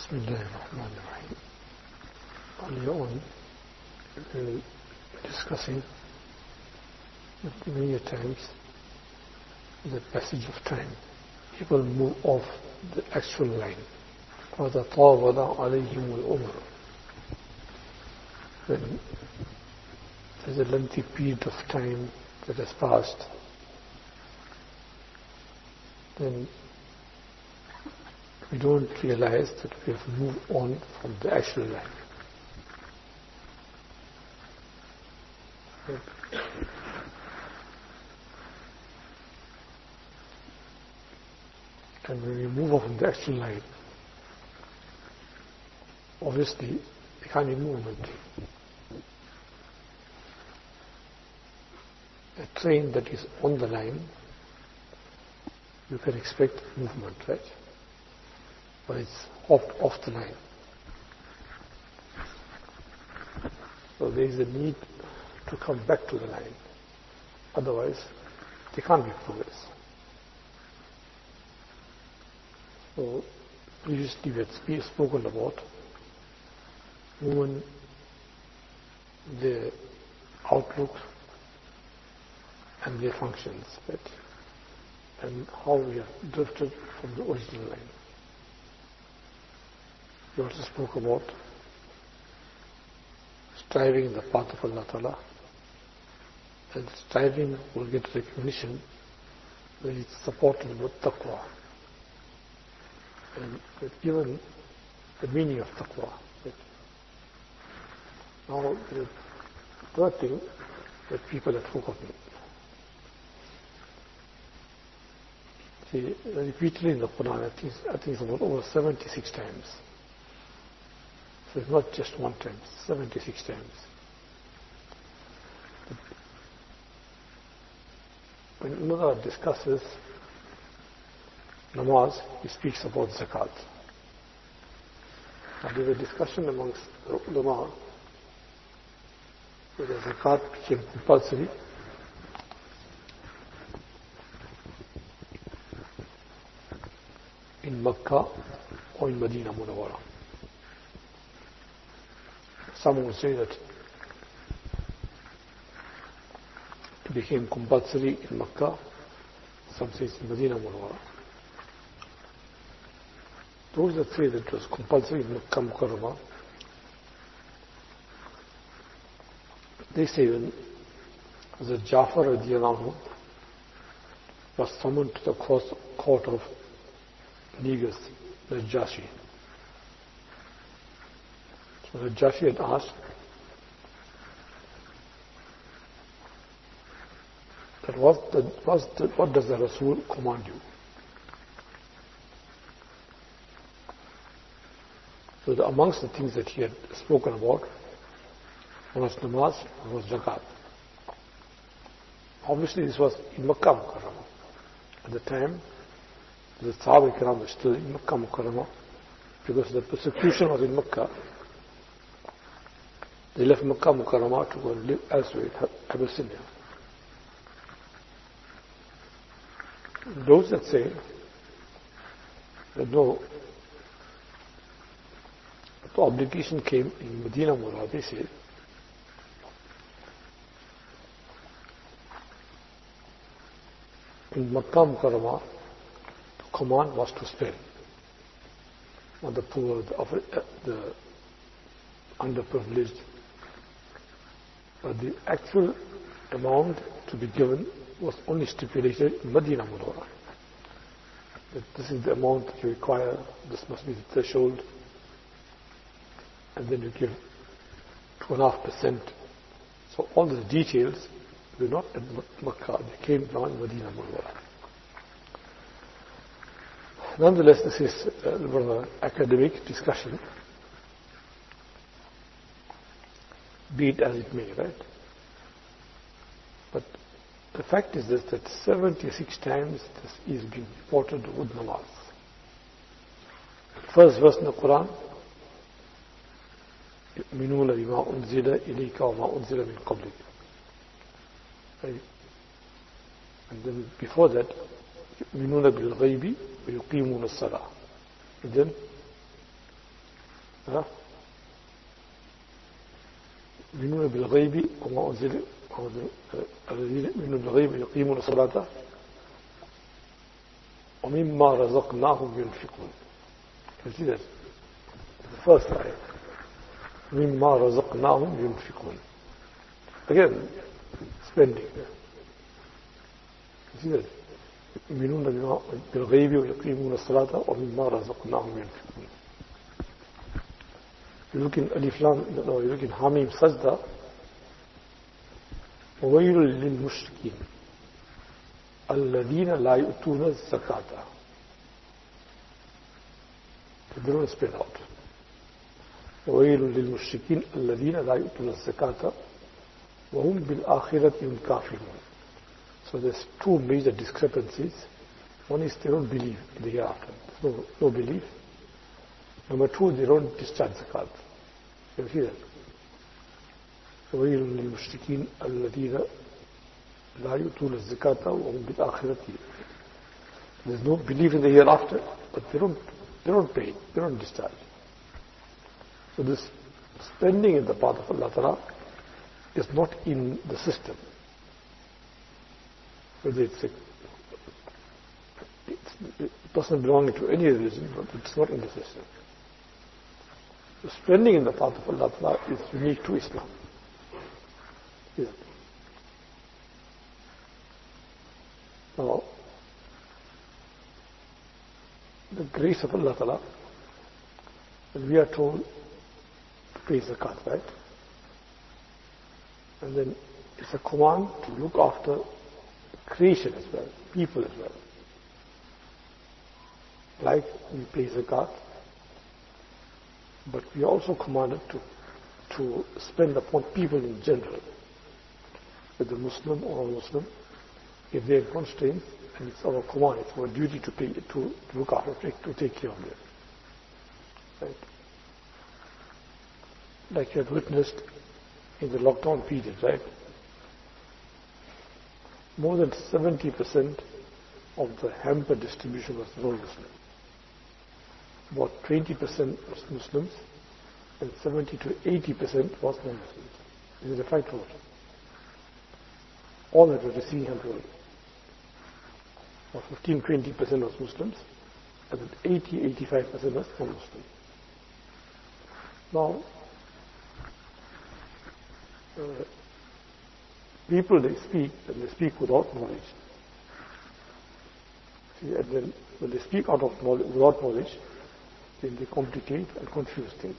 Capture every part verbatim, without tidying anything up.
بسم الله الرحمن الرحيم. اليوم we're discussing many times the passage of time. People move off the actual line. وَتَطَاوَلَ عَلَيْهِمُ الْأُمُرُ. When there's a lengthy period of time that has passed, then we don't realize that we have moved on from the actual line. And when we move off from the actual line, obviously there can't be movement. A train that is on the line, you can expect movement, right? But it's hopped off the line. So there is a need to come back to the line. Otherwise, there can't be progress. So previously we had spoken about women, their outlook and their functions, right? And how we have drifted from the original line. We also spoke about striving in the path of Allah Ta'ala, and striving will get recognition when it's supported with taqwa. And we've given the meaning of taqwa. Now, the third thing that people have forgotten. See, repeatedly in the Quran, I think, I think it's about over seventy-six times. So it's not just one time, seventy-six times. When Allah discusses namaz, he speaks about zakat. Now there's a discussion amongst the ulama whether zakat became compulsory in Makkah or in Medina Munawwara. Some will say that it became compulsory in Makkah, some say in Medina Munawwara. Those that say that it was compulsory in Makkah Mukarramah, they say when Hazrat Jafar radiallahu anhu was summoned to the court of Negus, Najashi. So Najashi had asked that what, the, the, what does the Rasul command you? So the, amongst the things that he had spoken about, one was namaz, one was zakat. Obviously this was in Makkah Mukarramah. At the time, the Sahaba Ikram was still in Makkah Mukarramah because the persecution was in Makkah. They left Makkah Mukarramah to go and live elsewhere in Abyssinia. Those that say that no, the obligation came in Medina Munawwara, they say in Makkah Mukarramah, the command was to spend on the poor, the, the underprivileged. But the actual amount to be given was only stipulated in Medina Munawwara. That this is the amount that you require, this must be the threshold, and then you give two and a half percent. So all the details were not in Makkah, they came down in Medina Munawwara. Nonetheless, this is uh, an academic discussion, be it as it may, right? But the fact is this, that seventy-six times this is being reported with namaz. First verse in the Quran, يُؤْمِنُونَ بِمَا أُنزِلَ إِلَيْكَ وَمَا أُنزِلَ مِنْ قَبْلِكَ. And then before that, يُؤْمِنُونَ بِالْغَيْبِ وَيُقِيمُونَ الصَّلَاةَ. And then ها يؤمنون بالغيب وما أنزل الذين يؤمنون بالغيب يقيمون الصلاة ومما رزقناهم ينفقون. You see that? The first ayah. مما رزقناهم ينفقون. Again, spending. You see that? يؤمنون بالغيب ويقيمون الصلاة ومما رزقناهم ينفقون. You look in Alif Lam, no, you look in Hamim Sajda, وَوَيْلٌ لِلْمُشْرِكِينَ الَّذِينَ لَا يُؤْتُونَ الزَّكَاةَ. They don't spend out. وَوَيْلٌ لِلْمُشْرِكِينَ الَّذِينَ لَا يُؤْتُونَ الزَّكَاةَ وَهُمْ بِالْآخِرَةِ هُمْ كَافِرُونَ. So there's two major discrepancies. One is they don't believe in the hereafter. There's no, no belief. Number two, they don't discharge zakat. You see that? وَوَيْلٌ لِلْمُشْرِكِينَ الَّذِينَ لَا يُؤْتُونَ الزَّكَاةَ وَهُمْ بِالْآخِرَةِ. There's no belief in the hereafter, but they don't, they don't pay, they don't discharge. So this spending in the path of Allah Ta'ala is not in the system. Whether it's a it's a person belonging to any religion, but it's not in the system. The spending in the path of Allah Ta'ala is unique to Islam. Yeah. Now, the grace of Allah Ta'ala, when we are told to pay zakat, right? And then it's a command to look after creation as well, people as well. Like we pay zakat, but we are also commanded to, to spend upon people in general, whether Muslim or non-Muslim, if they are constrained, and it's our command, it's our duty to pay, to, to look after, to take care of them. Right? Like you had witnessed in the lockdown period, right? More than seventy percent of the hamper distribution was non-Muslim. About twenty percent was Muslims, and seventy to eighty percent was non-Muslims. This is a fact vote. All that were receiving hamper, about fifteen to twenty percent was Muslims, and eighty to eighty-five percent was non-Muslim. Now, uh, people, they speak, and they speak without knowledge. See, and then when they speak out of knowledge, without knowledge, then they complicate and confuse things.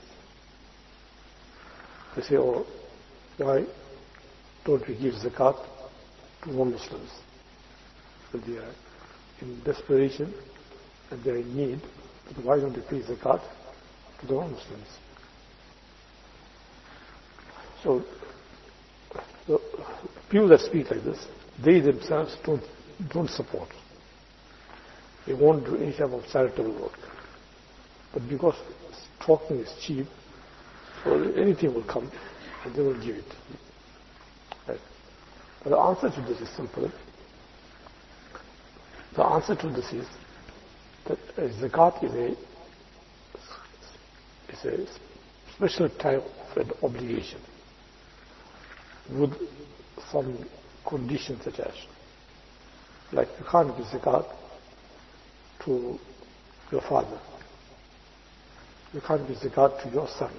They say, oh, why don't we give zakat to non-Muslims? When they are in desperation and they are in need, but why don't we pay zakat to the non-Muslims? So, the people that speak like this, they themselves don't, don't support. They won't do any type of charitable work. But because talking is cheap, so anything will come and they will give it. Right? But the answer to this is simple. The answer to this is that zakat is a, is a special type of an obligation with some conditions attached. Like you can't give zakat to your father. You can't give zakat to your son.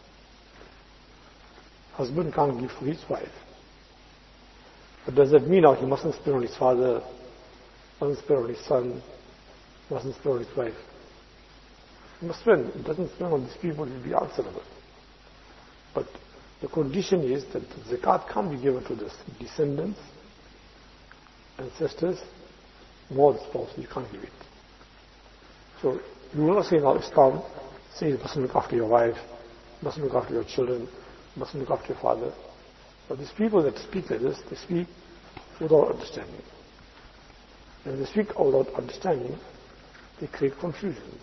Husband can't give to his wife. But does that mean now he mustn't spend on his father, mustn't spend on his son, mustn't spend on his wife? He must spend. He doesn't spend on these people, he will be answerable. But the condition is that the zakat can't be given to the descendants, ancestors, nor the spouse. You can't give it. So you will not say now Islam says you mustn't look after your wife, mustn't look after your children, mustn't look after your father. But these people that speak like this, they speak without understanding. And when they speak without understanding, they create confusions.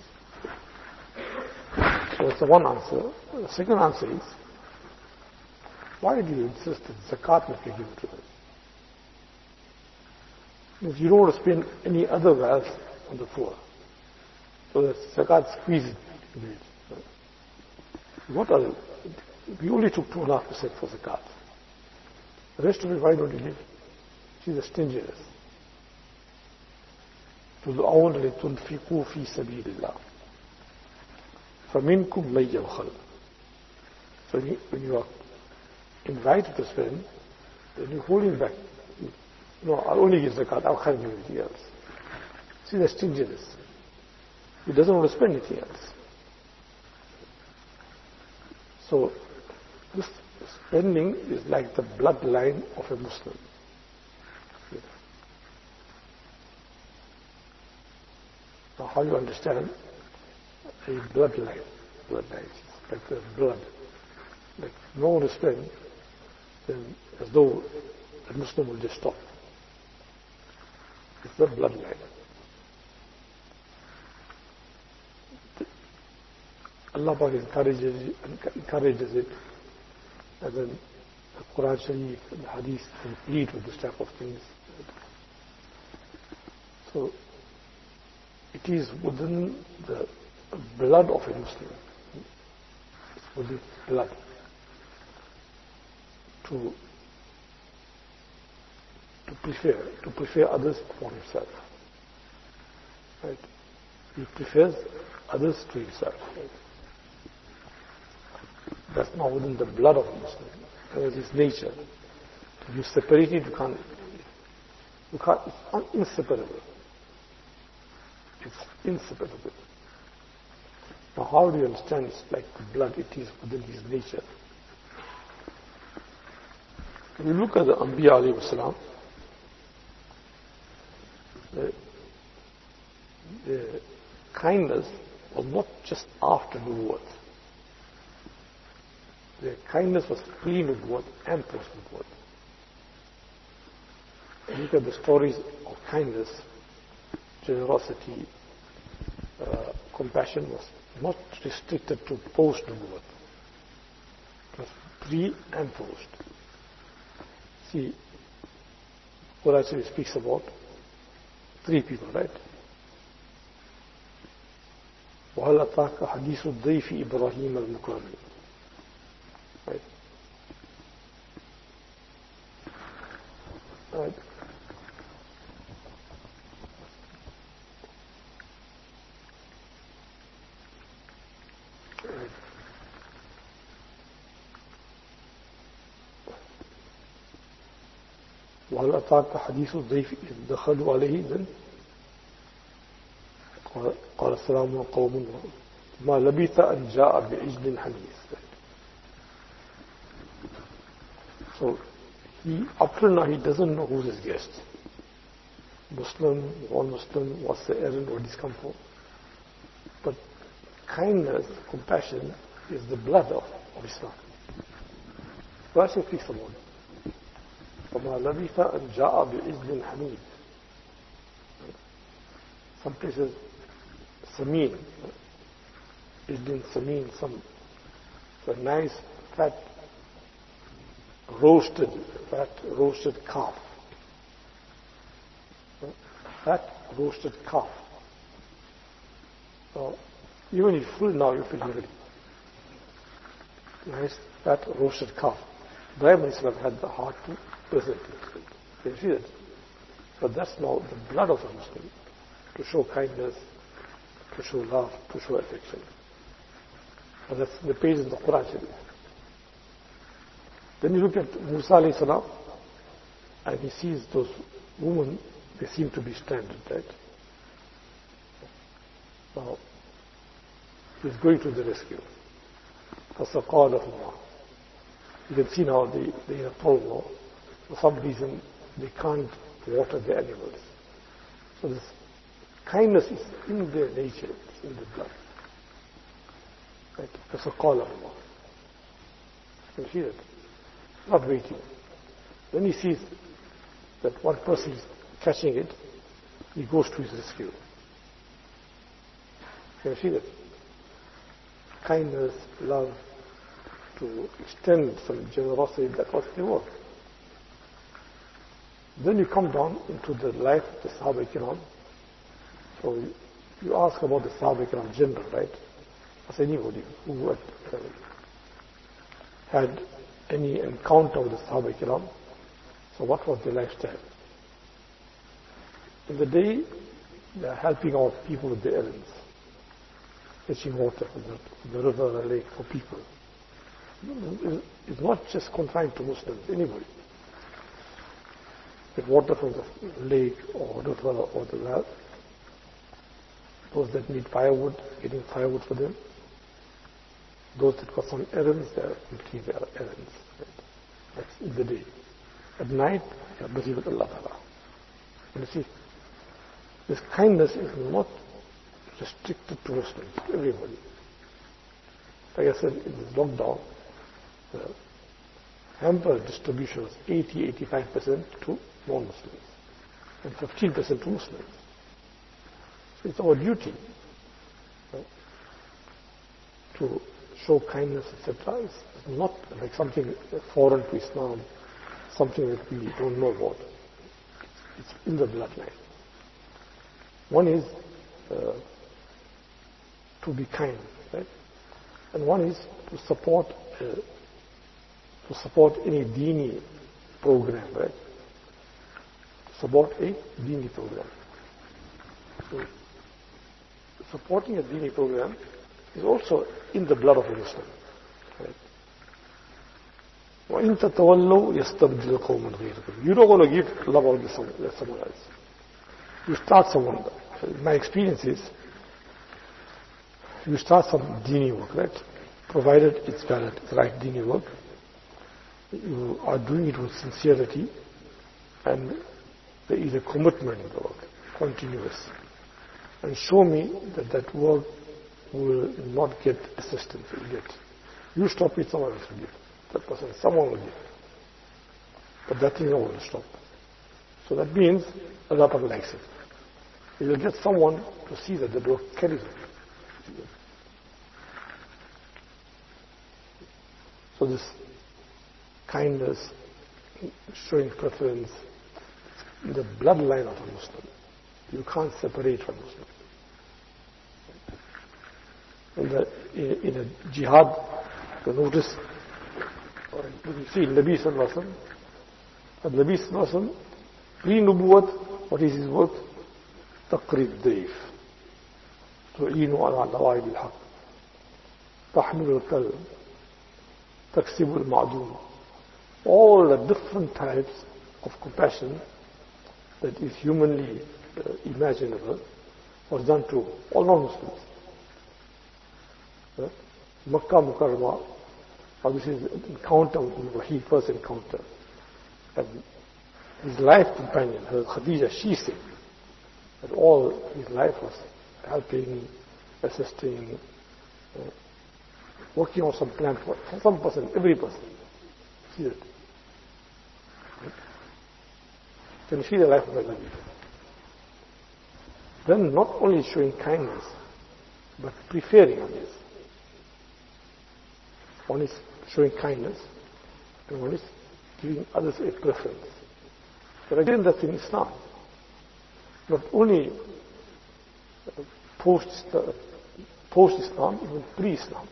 So that's the one answer. The second answer is, why do you insist that zakat must be given to them? If you don't want to spend any other wealth on the poor, so that zakat squeezes it. What are, we only took two and a half percent for zakat. The rest of it, why don't you leave? See the stinginess. تدعون لتنفقوا في سبيل الله فمنكم من يبخل. So when you are invited to spend, then you're holding back. No, I'll only give zakat, I can't give anything else. See the stinginess. He doesn't want to spend anything else. So this spending is like the bloodline of a Muslim. Now how you understand a bloodline? Bloodline, like the blood. Like no one to spend, then as though a Muslim will just stop. It's the bloodline. Allah Ta'ala encourages, encourages it, and then the Quran Sharif and the Hadith complete with this type of things. So it is within the blood of a Muslim. It's within blood to to prefer to prefer others upon himself. Right? He prefers others to himself. Right? That's not within the blood of a Muslim. That is his nature. If you separate it, you can't. You can't. It's inseparable. It's inseparable. Now, how do you understand it's like the blood? It is within his nature. When you look at the Anbiya alayhi salam, the, the kindness was not just after nubuwwat. Their kindness was pre-nubuwwat and post-nubuwwat. Look at the stories of kindness, generosity, uh, compassion was not restricted to post-nubuwwat. It was pre and post. See, Quran actually speaks about three people, right? وَهَلْ أَتَاكَ حَدِيثُ الضَّيْفِ إِبْرَاهِيمَ الْمُكْرَمِ. Right? Right? وهل أتاك حديث الضيف إذ دخلوا عليه then قال, قال السلام قوم ما لبث أن جاء بعجل حنيذ. So he, up till now he doesn't know who's his guest. Muslim, non-Muslim, what's the errand, what he's come for. But kindness, compassion is the blood of, of Islam. Why should speak about it? فما لبث أن جاء بعجل حنيذ. Some places Samin, Ijlin Samin, some a nice fat roasted, fat roasted calf. Fat roasted calf. So even if full now you feel hungry. Nice fat roasted calf. Ibrahim Islam had the heart to present it. Can you see that? But that's now the blood of a Muslim. To show kindness, to show love, to show affection. And that's the page in the Quran Sharif. Then you look at Musa alayhi salam, and he sees those women, they seem to be stranded, right? Now, he's going to the rescue. فَسَقَى لَهُمَا. You can see now they, they're in a problem. For some reason, they can't water the animals. So this kindness is in their nature, it's in the blood. Right? فَسَقَى لَهُمَا. You can see that. Not waiting. When he sees that one person is catching it, he goes to his rescue. Can you see that? Kindness, love, to extend some generosity, that was the work. Then you come down into the life of the Sahaba Kiram. So you, you ask about the Sahaba Kiram general, right? As anybody who had uh, had any encounter with the Sahaba Kiram. So what was their lifestyle? In the day, they are helping out people with their errands, fetching water from the, from the river or lake for people. It's not just confined to Muslims, anybody. Get water from the lake or river or the well. Those that need firewood, getting firewood for them. Those that got some errands, they are completing their errands. Right? That's in the day. At night, they are busy with Allah Ta'ala. And you see, this kindness is not restricted to Muslims, to everybody. Like I said, in this lockdown, the hamper distribution was eighty to eighty-five percent to non-Muslims and fifteen percent to Muslims. So it's our duty, right, to show kindness, et cetera. It's not like something foreign to Islam, something that we don't know about. It's in the bloodline. One is uh, to be kind, right? And one is to support uh, to support any Deeni program, right? To support a Deeni program. So, supporting a Deeni program is also in the blood of a Muslim, right? وَإِن تَتَوَلَّوْا يَسْتَبْدِلْ قَوْمًا غَيْرَكُمْ. You don't want to give love out to someone, let someone else. You start someone. My experience is, you start some Deeni work, right? Provided it's valid, it's right Deeni work. You are doing it with sincerity, and there is a commitment in the work, continuous. And show me that that work will not get assistance, it will get. You stop it, someone else will give. That person, someone will give. But that thing is not going to stop. So that means Allah Ta'ala likes it. You will get someone to see that the work carries on. So this kindness, showing preference, the bloodline of a Muslim. You can't separate from Muslim. In, the, in a jihad, you notice, or you see Nabi Sallallahu Alaihi Wasallam, and Nabi Sallallahu Alaihi Wasallam, pre-nubuwat, what is his work? تقري الضيف تعين على نوائب الحق تحمل الكلب تكسب المعدوم. All the different types of compassion that is humanly uh, imaginable was done to all non-Muslims. Uh, Makkah Mukarramah, obviously the encounter with Wahi, first encounter. And his life companion, her Khadija, she said that all his life was helping, assisting, uh, working on some plan for some person, every person. See that? Right? Can you see the life of the Nabi? Then not only showing kindness, but preferring others. One is showing kindness, and one is giving others a preference. But again, that's in Islam. Not only post, uh, post-Islam, even pre-Islam.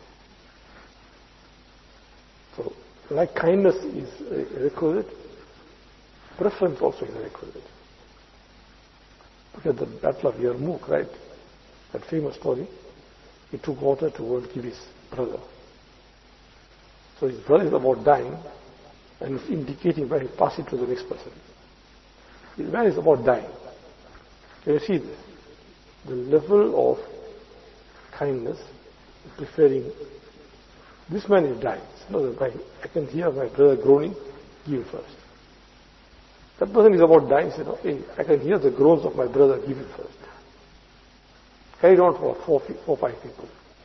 So, like kindness is a requisite, preference also is a requisite. Look at the Battle of Yarmouk, right? That famous story. He took water to go and give his brother. So his brother is about dying, and he's indicating where he pass it to the next person. His man is about dying. Can you see this? The level of kindness, preferring, this man is dying. No, I can hear my brother groaning, give him first. That person is about dying, said, okay, I can hear the groans of my brother, give him first. Carried on for four, four, five people.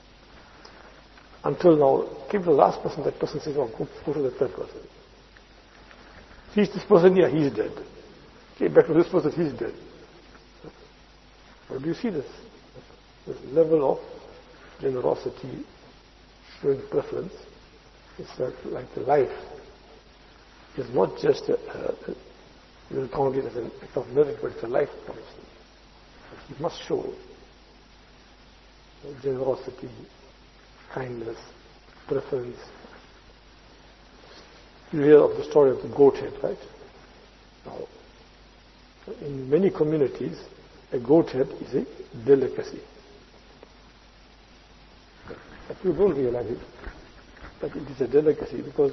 Until now, came to the last person, that person says, oh, go, go to the third person. Sees this person, yeah, he's dead. Came back to this person, he's dead. But do you see this? This level of generosity, showing preference, it's like the life. It's not just a, a, you will count it as an act of merit, but it's a life policy. You must show generosity, kindness, preference. You hear of the story of the goat head, right? Now, in many communities, a goat head is a delicacy. But you don't realize it, that it is a delicacy, because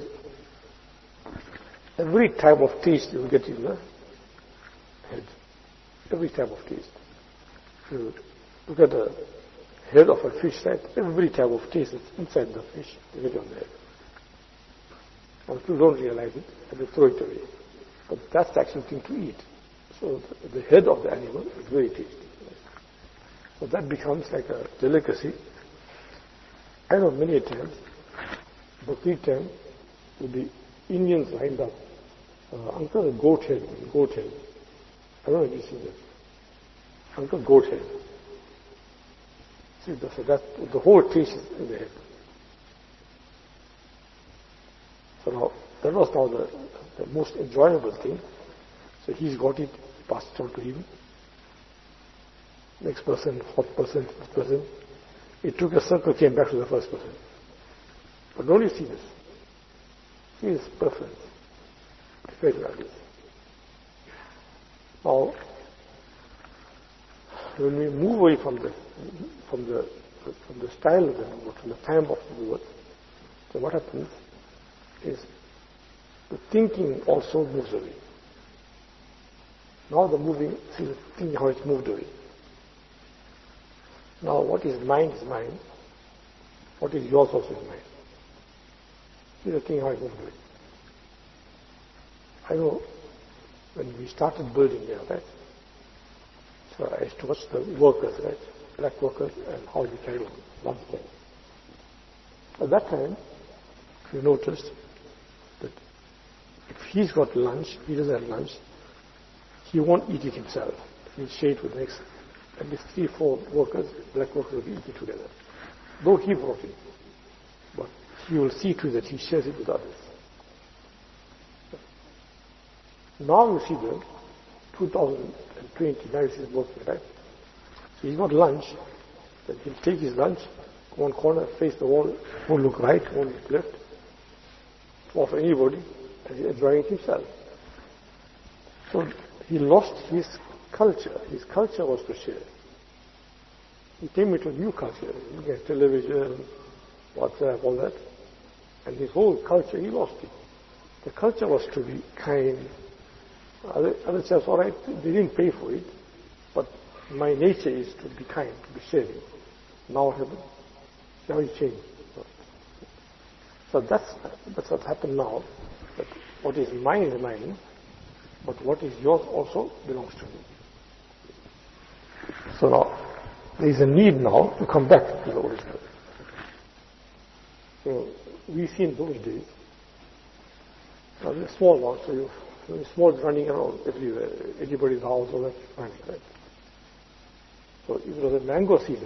every type of taste you get in the head. Every type of taste. You look at the head of a fish, right? Every type of taste is inside the fish. You get on the head. And people don't realize it, and they throw it away. But that's the actual thing to eat. So the, the head of the animal is very tasty. So that becomes like a delicacy. I know many times, Bakri time, with the Indians lined up, uh, Uncle, a goat head, goat head. I don't know if you've seen that. Uncle, goat head. See, so that, the whole taste is in the head. So now, that was now the, the most enjoyable thing. So he's got it, passed it on to him. Next person, fourth person, fifth person. It took a circle, came back to the first person. But don't you see this? See this preference. It's very obvious. Now, when we move away from the from the from the style of the word, from the time of the word, so what happens is the thinking also moves away. Now the moving, see the thinking how it's moved away. Now what is mine is mine. What is yours also is mine. See the thing how it moved away. I know when we started building there, right? So I used to watch the workers, right? Black workers, and how they carry on lunchtime. At that time, if you noticed that if he's got lunch, he doesn't have lunch, he won't eat it himself. He'll share it with the next, at least three, four workers, black workers will be eating together. Though he brought it, but he will see to it that he shares it with others. Now you see the two thousand twenty, now he's working, right? So he's got lunch, then he'll take his lunch, one corner, face the wall, won't look right, won't look left, offer anybody, and he's enjoying it himself. So he lost his culture. His culture was to share. He came into a new culture. He had television, WhatsApp, all that. And his whole culture, he lost it. The culture was to be kind. Other, other chaps, all right, they didn't pay for it, but my nature is to be kind, to be sharing. Now what happened? Now he changed. So that's, that's what happened now. That what is mine is mine, but what is yours also belongs to me. So now, there is a need now to come back to the original. So we see in those days, now they're small now, so you small running around everywhere, anybody's house, all that running, right? So it was a mango season.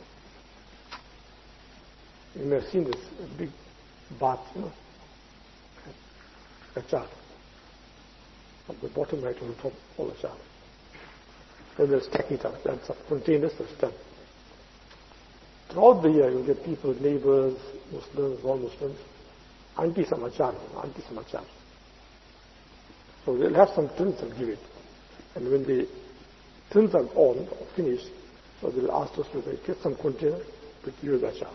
You may have seen this big bath, you know, achar. From the bottom right to the top, all achar. Then they'll stack it up, that's up containers, they'll stack. Throughout the year, you get people, neighbors, Muslims, non-Muslims, auntie some achar, auntie some achar. So they'll have some tins and give it. And when the tins are on, or finished, so they'll ask us to get some container to give you the achar.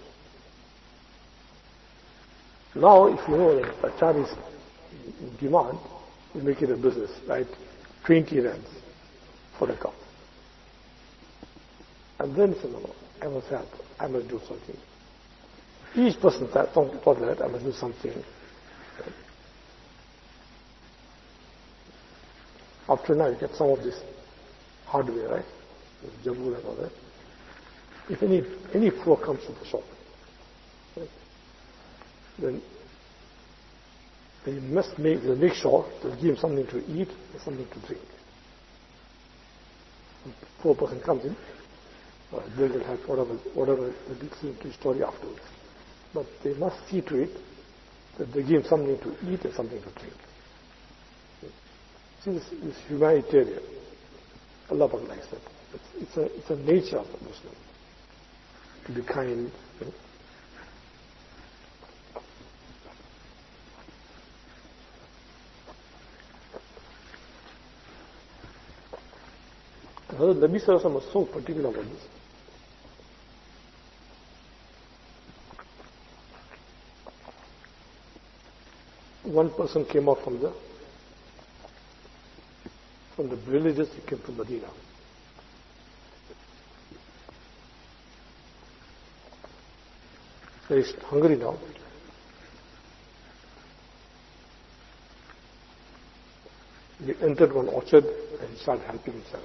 Now, if you know that achar is in demand, you make it a business, right? twenty rands for a cup. And then say, no, no, I must help, I must do something. Each person thought, thought that I must do something. After now, you get some of this hardware, right? Jabur and all that. If any any poor comes to the shop, right, then they must make they make sure to give him something to eat and something to drink. When the poor person comes in, uh, they will have whatever whatever the big story afterwards. But they must see to it that they give him something to eat and something to drink. See, this, this humanitarian, Allah likes that. It's, it's, a, it's a nature of a Muslim to be kind. You know. Hazrat Nabi Sallallahu Alaihi Wasallam was so particular about this. One person came out from the from the villages, he came to Medina. He is hungry now. He entered one orchard and he started helping himself.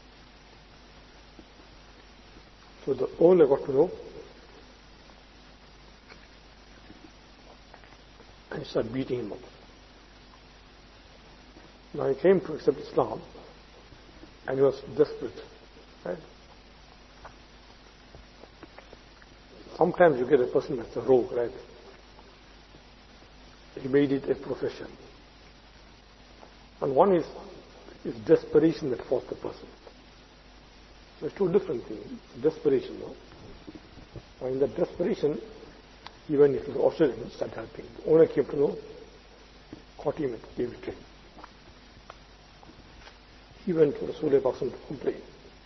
So the owner got to know and he started beating him up. Now he came to accept Islam and he was desperate. Right? Sometimes you get a person that's a rogue, right? He made it a profession. And one is, is desperation that forced the person. So it's two different things. Desperation, no? And in that desperation, he went into the orchard and started helping. The owner came to know, caught him and gave it to him. He went to Rasulullah to complain.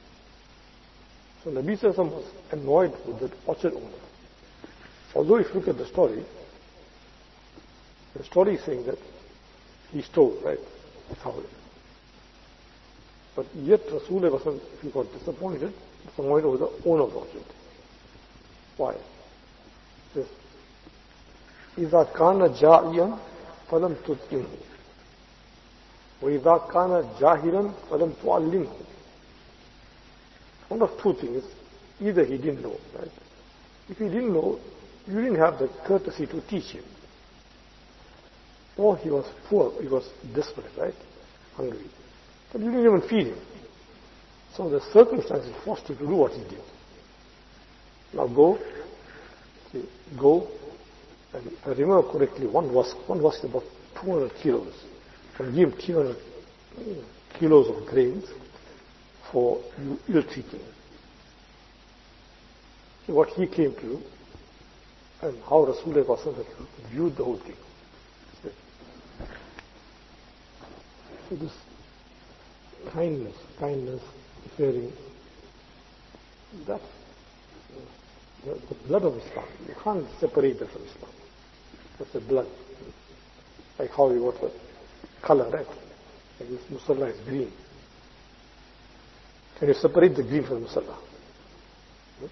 So Nabi Sallallahu Alaihi Wasallam was annoyed with the orchard owner. Although if you look at the story, the story is saying that he stole, right? That's how it is. But yet Rasulullah, if he got disappointed, disappointed with the owner of the orchard. Why? He says, إِذَا كَانَ جَائِيًا فَلَمْ تُطْعِمْهُ وَإِذَا كَانَ جَاهِلًا فَلَمْ تُعَلِّمْهُ. One of two things. Either he didn't know, right? If he didn't know, you didn't have the courtesy to teach him. Or he was poor, he was desperate, right? Hungry. But you didn't even feed him. So the circumstances forced you to do what he did. Now go, see, go, and I remember correctly, one was one was about two hundred kilos. And give him two hundred kilos of grains for you ill-treating. See what he came to and how Rasulullah viewed the whole thing. So this kindness, kindness, caring, that's the, the blood of Islam. You can't separate that from Islam. That's the blood. Like how you got the color, right? Like this musalla is green. Can you separate the green from the musalla? You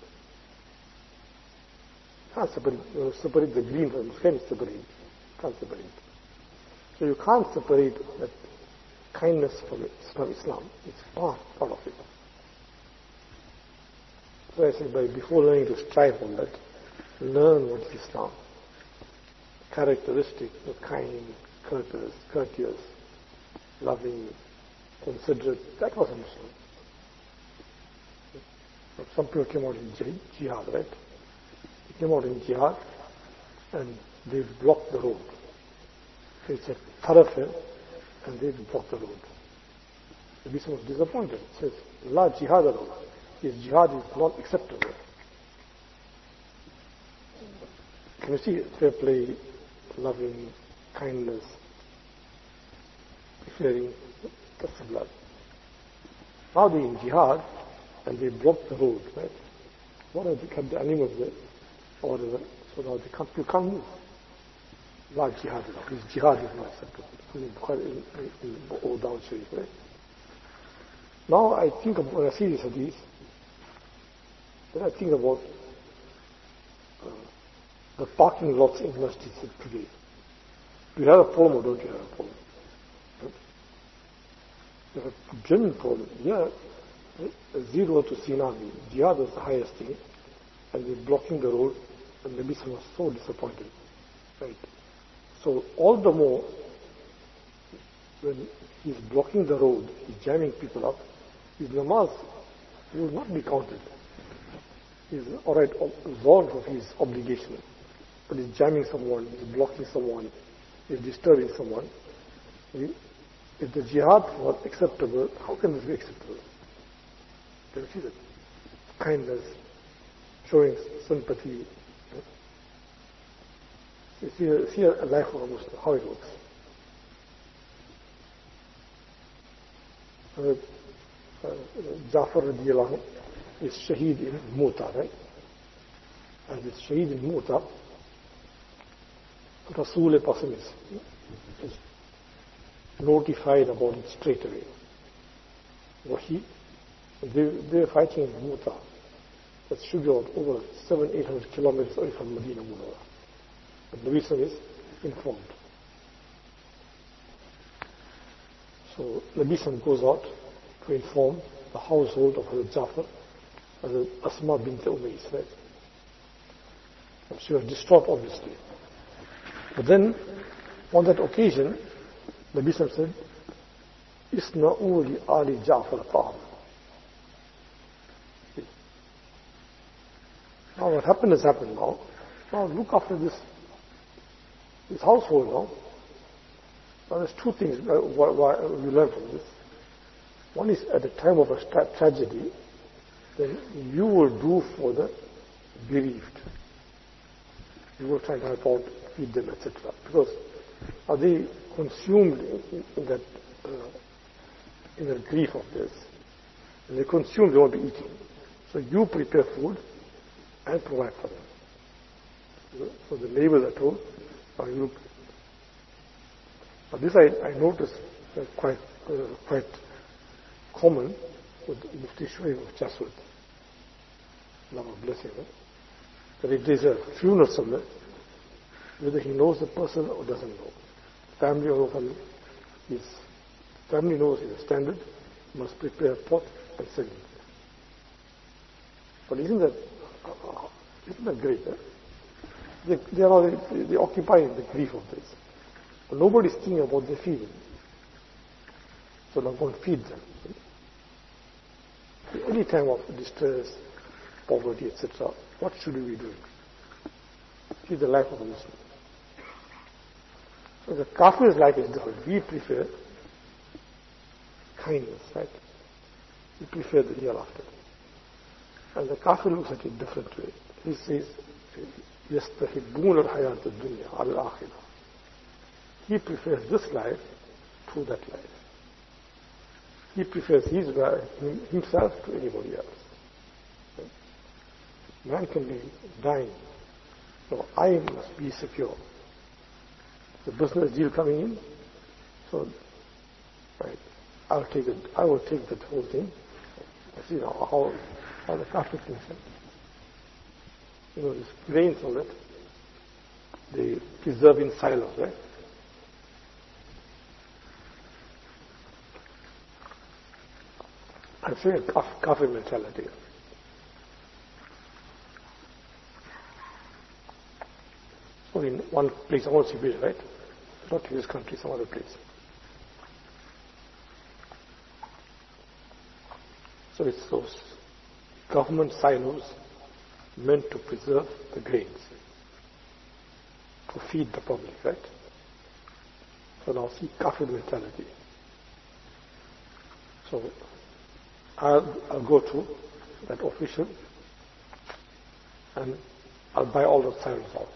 can't separate, you separate the green from the musalla. Can you separate? Can't separate. So you can't separate that kindness from, it, from Islam. It's part, part of it. So I say, by before learning to strive on that, learn what is Islam. Characteristic, the kind, courteous, courteous, loving, considerate. That was a Muslim. Some people came out in jihad, right? They came out in jihad and they blocked the road. It's a thoroughfare and they blocked the road. The Muslim was disappointed. He says, La jihad alone. His jihad is not acceptable. Can you see fair play, loving, kindness, fearing, that's the blood. Now they're in jihad and they block the road, right? What are they kept the animals there? Or whatever. So now they can't, you can't move. La jihad, his jihad is not acceptable. In, in, in, in down Sharif, right? Now I think of, when I see this hadith, then I think about uh, the parking lots in masjids today. Do you have a problem or don't you have a problem? Right? You have a genuine problem. Yeah, zero to tsunami. Jihad was the highest thing, and they're blocking the road, and the Muslim was so disappointed. Right? So all the more, when he's blocking the road, he's jamming people up, his namaz will not be counted. He's alright, absolved of his obligation, but he's jamming someone, he's blocking someone, he's disturbing someone. If the jihad was acceptable, how can this be acceptable? Can you see that? Kindness, showing sympathy. You see, see a life of a Muslim, how it works. uh, Jafar radiallahu anhu is shaheed in Mu'ta, right? And this shaheed in Mu'ta, Rasul person is, is notified about it straight away. Wahi, they, they were fighting in Mu'ta. That should be over seven, eight hundred kilometers away from Medina Munawwara. But the reason is informed. So Nabi Sallam goes out to inform the household of Hazrat Jafar, Hazrat Asma bint Umayyah, right? And she was distraught, obviously. But then, on that occasion, Nabi Sallam said, Isna'u li Ali Jafar ta'am. Now what happened has happened now. Now look after this, this household now. Now there's two things uh, why, why we learn from this. One is at the time of a tra- tragedy, then you will do for the bereaved. You will try to help out, feed them, et cetera. Because are they consumed in, in that uh, in the grief of this? And they consume, they won't be eating. So you prepare food and provide for them. So the neighbors are told, now you Now this I, I noticed uh, quite uh, quite common with Mufti Shuaib of Chatsworth. Allah bless him. Right? That if there's a funeral somewhere, whether he knows the person or doesn't know, family or no family, his family knows is a standard, must prepare a pot and send it. But isn't that uh, isn't that great? Eh? They, they are they, they occupy the grief of this. But nobody's thinking about their feeling. So now go and feed them. Any time of distress, poverty, et cetera, what should we be doing? See the life of a Muslim. So the kafir's life is different. We prefer kindness, right? We prefer the hereafter. And the kafir looks at it differently. He says, يَسْتَحِبُّونَ الْحَيَاةَ الدُّنْيَا عَلَى الْآخِرَةِ. He prefers this life to that life. He prefers his life, himself to anybody else. Man can be dying. So I must be secure. The business deal coming in, so right, I'll take it. I will take that whole thing. See how how, how the kafir thinks. You know, these grains of it, they preserve in silos, right? I'm saying a kaf, kafir mentality. So in one place, I want to see right? Not in this country, some other place. So it's those government silos meant to preserve the grains, to feed the public, right? So now see kafir mentality. So I'll, I'll go to that official and I'll buy all those silos out.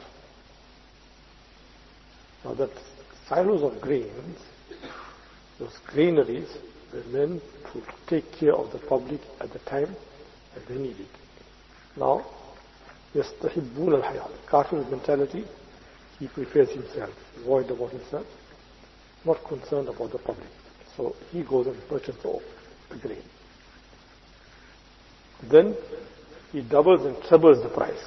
Now that silos of grains, those granaries were meant to take care of the public at the time that they need it. Now, يَسْتَحِبُّونَ الْحَيَاةِ. Kafir mentality, he prefers himself, worried about himself, not concerned about the public. So he goes and purchases all the grain. Then he doubles and trebles the price.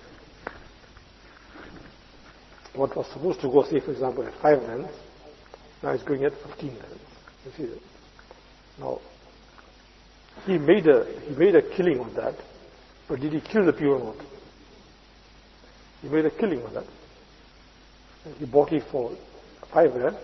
What was supposed to go, say for example, at five rands, now it's going at fifteen rands. You see that? Now, he made a he made a killing on that, but did he kill the people or not? He made a killing on that. And he bought it for five rands,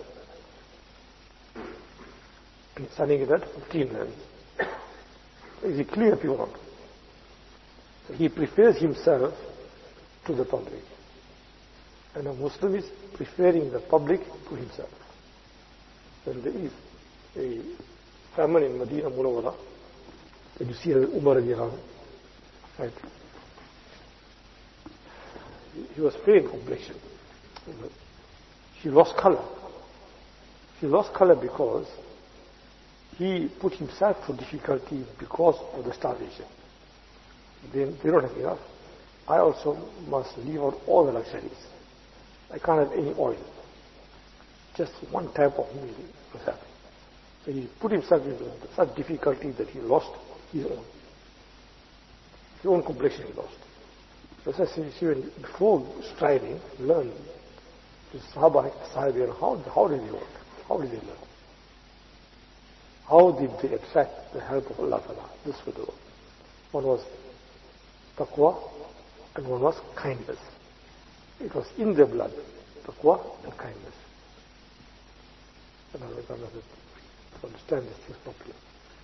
and selling it at fifteen rands. Is he killing the people or not? So he prefers himself to the public. And a Muslim is preferring the public to himself. When there is a famine in Medina Munawwara, and you see Umar radiallahu anhu, right? He was fair in complexion. She lost color. She lost color because he put himself through difficulty because of the starvation. They, they don't have enough. I also must leave out all the luxuries. I can't have any oil. Just one type of meal was happening. So he put himself into such difficulty that he lost his own. His own complexion he lost. So I say, before striving, learn. The Sahaba, Sahabi, how, how did they work? How did they learn? How did they attract the help of Allah Ta'ala? This was the work. One was taqwa and one was kindness. It was in their blood, taqwa and kindness. And Allah Ta'ala to understand this things properly.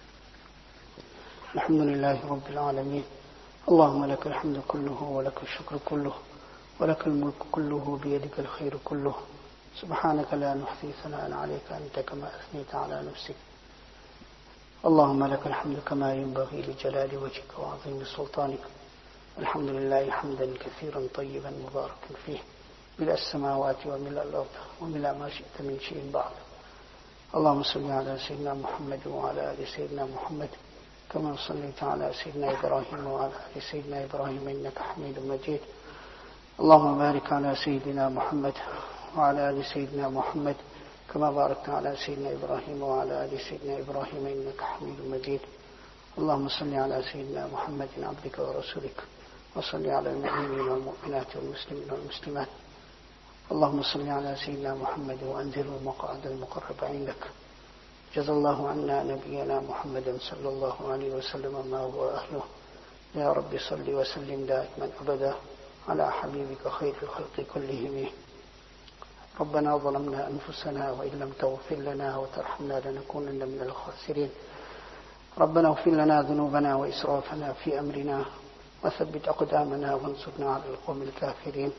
Alhamdulillah Rabbil Alameen. اللهم لك الحمد كله ولك الشكر كله ولك الملك كله بيدك الخير كله سبحانك لا نحصي ثناء عليك أنت كما أثنيت على نفسك اللهم لك الحمد كما ينبغي لجلال وجهك وعظيم سلطانك الحمد لله حمدا كثيرا طيبا مباركا فيه ملء السماوات وملء الأرض وملء ما شئت من شيء بعد اللهم صل على سيدنا محمد وعلى آل سيدنا محمد كما صليت على سيدنا إبراهيم وعلى آل سيدنا إبراهيم إنك حميد مجيد اللهم بارك على سيدنا محمد وعلى آل سيدنا محمد كما باركت على سيدنا إبراهيم وعلى آل سيدنا إبراهيم إنك حميد مجيد اللهم صل على سيدنا محمد عبدك ورسولك وصل على المؤمنين والمؤمنات والمسلمين والمسلمات اللهم صل على سيدنا محمد وأنزله المقعد المقرب عندك جزا الله عنا نبينا محمدا صلى الله عليه وسلم ما هو أهله يا رب صل وسلم دائما أبدا على حبيبك خير الخلق كلهم ربنا ظلمنا أنفسنا وإن لم تغفر لنا وترحمنا لنكونن من الخاسرين ربنا اغفر لنا ذنوبنا وإسرافنا في أمرنا وثبت أقدامنا وانصرنا على القوم الكافرين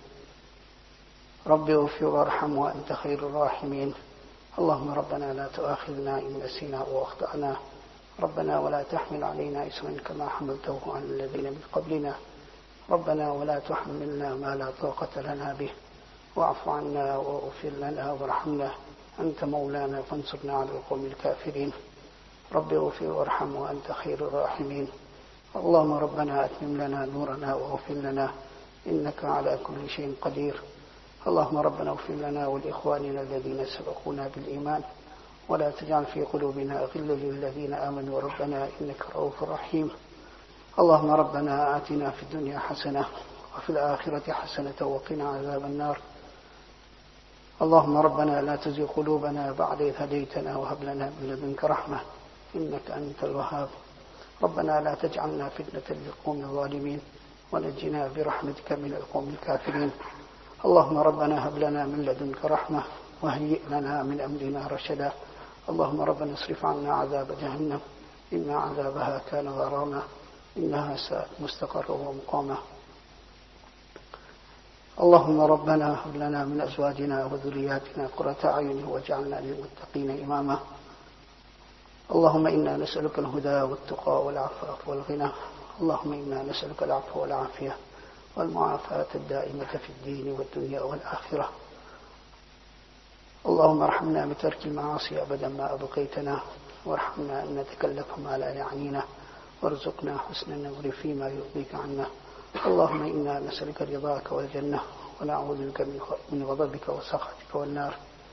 رب اغفر وارحم وأنت خير الراحمين اللهم ربنا لا تؤاخذنا إن نسينا أو أخطأنا ربنا ولا تحمل علينا إصرا كما حملته على الذين من قبلنا ربنا ولا تحملنا ما لا طاقة لنا به واعف عنا واغفر لنا وارحمنا أنت مولانا فانصرنا على القوم الكافرين رب اغفر وارحم وأنت خير الراحمين اللهم ربنا أتمم لنا نورنا واغفر لنا إنك على كل شيء قدير اللهم ربنا اغفر لنا ولإخواننا الذين سبقونا بالإيمان ولا تجعل في قلوبنا غلا للذين آمنوا ربنا إنك رؤوف رحيم اللهم ربنا آتنا في الدنيا حسنة وفي الآخرة حسنة وقنا عذاب النار اللهم ربنا لا تزغ قلوبنا بعد إذ هديتنا وهب لنا من لدنك رحمة إنك أنت الوهاب ربنا لا تجعلنا فتنة للقوم الظالمين ونجنا برحمتك من القوم الكافرين اللهم ربنا هب لنا من لدنك رحمة وهيئ لنا من أمرنا رشدا اللهم ربنا اصرف عنا عذاب جهنم إن عذابها كان غراما إنها ساءت مستقرا ومقاما اللهم ربنا هب لنا من أزواجنا وذرياتنا قرة أعين واجعلنا للمتقين إماما اللهم إنا نسألك الهدى والتقى والعفاف والغنى اللهم إنا نسألك العفو والعافية والمعافاة الدائمة في الدين والدنيا والآخرة اللهم ارحمنا بترك المعاصي أبدا ما أبقيتنا وارحمنا أن نتكلف ما لا يعنينا وارزقنا حسن النظر فيما يرضيك عنا اللهم إنا نسألك رضاك والجنة ونعوذ بك من غضبك وسخطك والنار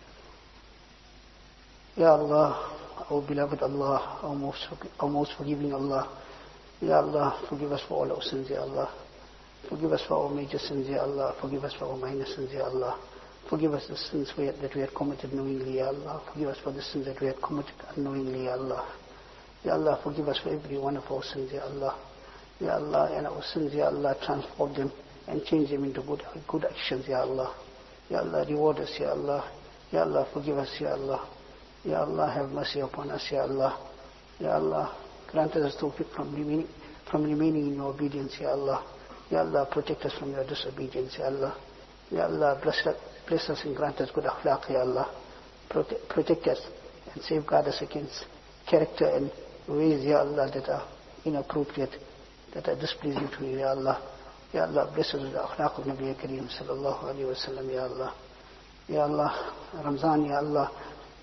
Ya Allah, our beloved Allah, our most, our most forgiving Allah. Ya Allah, forgive us for all our sins, Ya Allah. Forgive us for our major sins, Ya Allah. Forgive us for our minor sins, Ya Allah. Forgive us the sins we had, that we had committed knowingly, Ya Allah. Forgive us for the sins that we had committed unknowingly, Ya Allah. Ya Allah, forgive us for every one of our sins, Ya Allah. Ya Allah, and our sins, Ya Allah, transform them and change them into good, good actions, Ya Allah. Ya Allah, reward us, Ya Allah. Ya Allah, forgive us, Ya Allah. Ya Allah, have mercy upon us, Ya Allah. Ya Allah, grant us tawfiq from remaining, from remaining in your obedience, Ya Allah. Ya Allah, protect us from your disobedience, Ya Allah. Ya Allah, bless us, bless us and grant us good akhlaq, Ya Allah. Protect, protect us and safeguard us against character and ways, Ya Allah, that are inappropriate, that are displeasing to you, Ya Allah. Ya Allah, bless us with the akhlaq of Nabi Kareem sallallahu alayhi wa sallam, Ya Allah. Ya Allah, Ramzan, Ya Allah.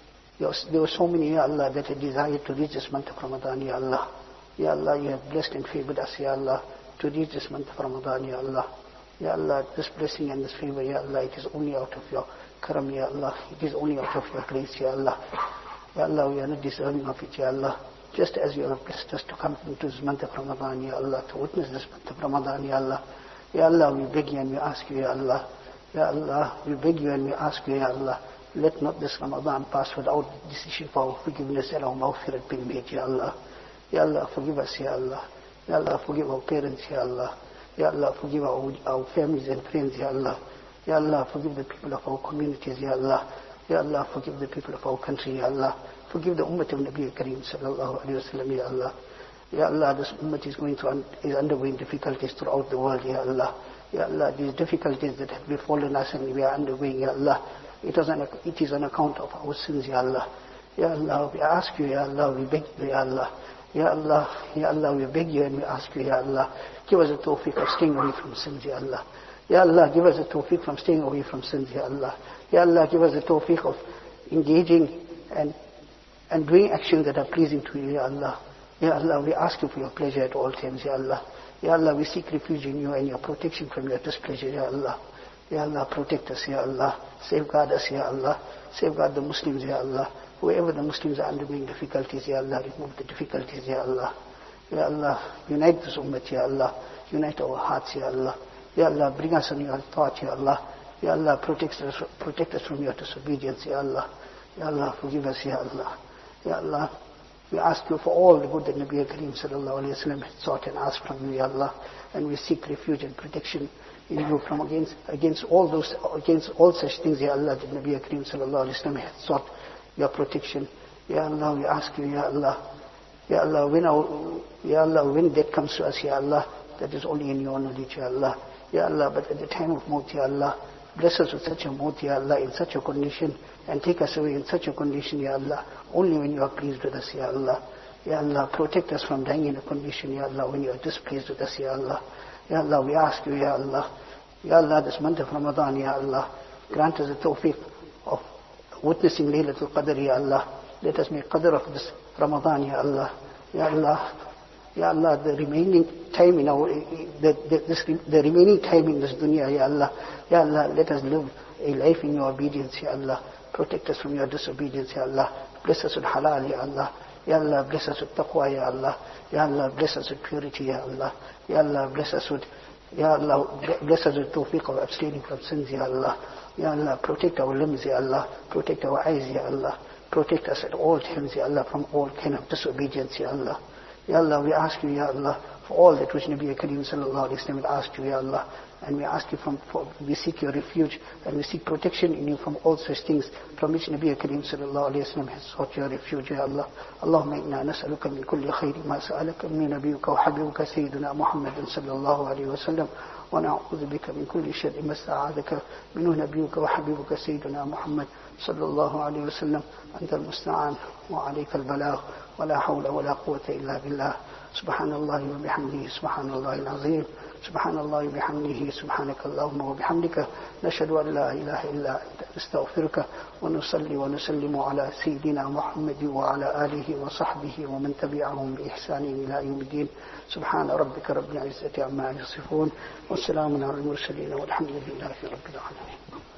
There was, there were so many, Ya Allah, that had desired to reach this month of Ramadan, Ya Allah. Ya Allah, you have blessed and favored us, Ya Allah, to reach this month of Ramadan, Ya Allah. Ya Allah, this blessing and this favor, Ya Allah, it is only out of your karam, Ya Allah. It is only out of your grace, Ya Allah. Ya Allah, we are not deserving of it, Ya Allah. Just as you have blessed us to come into this month of Ramadan, Ya Allah, to witness this month of Ramadan, Ya Allah. Ya Allah, we beg you and we ask you, Ya Allah. Ya Allah, we beg you and we ask you, Ya Allah. Let not this Ramadan pass without decision for our forgiveness and our maghfirat being made, Ya Allah. Ya Allah, forgive us, Ya Allah. Ya Allah, forgive our parents, Ya Allah. Ya Allah, forgive our, our families and friends, Ya Allah. Ya Allah, forgive the people of our communities, Ya Allah. Ya Allah, forgive the people of our country, Ya Allah. Forgive the ummah of Nabi Kareem sallallahu alayhi wa sallam, Ya Allah. Ya Allah, this ummah is going to, is undergoing difficulties throughout the world, Ya Allah. Ya Allah, these difficulties that have befallen us and we are undergoing, Ya Allah, it is on, it is on account of our sins, Ya Allah. Ya Allah, we ask you, Ya Allah, we beg you, Ya Allah. Ya Allah, Ya Allah, we beg you and we ask you, Ya Allah, give us a tawfiq of staying away from sins, Ya Allah. Ya Allah, give us a tawfiq from staying away from sins, Ya Allah. Ya Allah, give us a tawfiq of engaging and and doing actions that are pleasing to you, Ya Allah. Ya Allah, we ask you for your pleasure at all times, Ya Allah. Ya Allah, we seek refuge in you and your protection from your displeasure, Ya Allah. Ya Allah, protect us, Ya Allah. Safeguard us, Ya Allah. Safeguard the Muslims, Ya Allah. Wherever the Muslims are undergoing difficulties, Ya Allah, remove the difficulties, Ya Allah. Ya Allah, unite this ummah, Ya Allah. Unite our hearts, Ya Allah. Ya Allah, bring us on your thought, Ya Allah. Ya Allah, protect us, protect us from your disobedience, Ya Allah. Ya Allah, forgive us, Ya Allah. Ya Allah, we ask you for all the good that Nabi Kareem sallallahu alayhi wa sallam had sought and asked from you, Ya Allah. And we seek refuge and protection in you from against, against all those, against all such things, Ya Allah, that Nabi Kareem sallallahu alayhi wa sallam had sought your protection. Ya Allah, we ask you, Ya Allah. Ya Allah, when our, Ya Allah, when death comes to us, Ya Allah, that is only in your knowledge, Ya Allah. Ya Allah, but at the time of maut, Ya Allah, bless us with such a maut, Ya Allah, in such a condition, and take us away in such a condition, Ya Allah, only when you are pleased with us, Ya Allah. Ya Allah, protect us from dying in a condition, Ya Allah, when you are displeased with us, Ya Allah. Ya Allah, we ask you, Ya Allah. Ya Allah, this month of Ramadan, Ya Allah, grant us the tawfiq of witnessing Laylatul Qadr, Ya Allah. Let us make qadr of this Ramadan, Ya Allah. Ya Allah, Ya Allah, the remaining time in our, the, the, this, the remaining time in this dunya, Ya Allah. Ya Allah, let us live a life in your obedience, Ya Allah. Protect us from your disobedience, Ya Allah. Bless us with halal, Ya Allah. Ya Allah, bless us with taqwa, Ya Allah. Ya Allah, bless us with purity, Ya Allah. Ya Allah, bless us with, Ya Allah, bless us with tawfiq of abstaining from sins, Ya Allah. Ya Allah, protect our limbs, Ya Allah. Protect our eyes, Ya Allah. Protect us at all times, Ya Allah, from all kind of disobedience, Ya Allah. Ya Allah, we ask you, Ya Allah, for all that which Nabi Kareem sallallahu alayhi wa sallam asked you, Ya Allah. And we ask you from, for, we seek your refuge and we seek protection in you from all such things from which Nabi Kareem sallallahu alayhi wa sallam has sought your refuge, Ya Allah. Allahumma inna nas'aluka min kulli khayri ma sa'alaka min nabiyyuka wa habibuka sayyidina Muhammadin sallallahu alayhi wa sallam. ونعوذ بك من كل شر ما استعاذك منه نبيك وحبيبك سيدنا محمد صلى الله عليه وسلم. أنت المستعان وعليك البلاغ ولا حول ولا قوة إلا بالله. سبحان الله وبحمده سبحان الله العظيم. سبحان الله وبحمده سبحانك اللهم وبحمدك نشهد أن لا إله إلا أنت نستغفرك ونصلي ونسلم على سيدنا محمد وعلى آله وصحبه ومن تبعهم بإحسان إلى يوم الدين. سبحان ربك رب العزة عما يصفون والسلام على المرسلين والحمد لله رب العالمين.